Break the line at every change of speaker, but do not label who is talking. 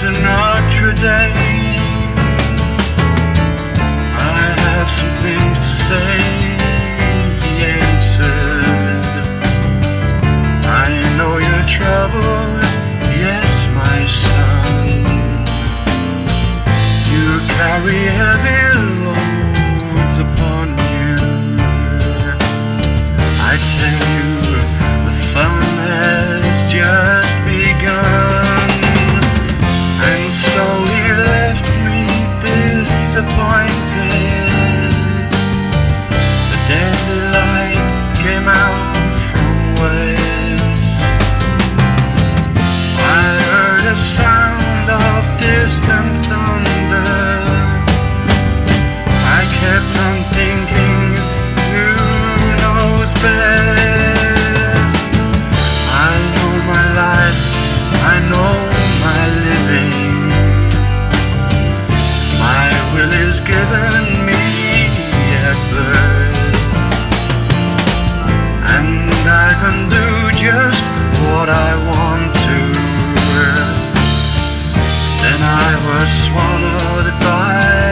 Notre Dame. I have some things to say, he answered. I know your troubles, yes, my son. You carry heavy loads upon you. I tell you, the fun has just begun. And so he left me disappointed. The daylight came out from west. I heard a sound of distant thunder. I kept on thinking, who knows best? I know my life, I know my living. My will is given me at birth, and I can do just what I want to. Then I was swallowed by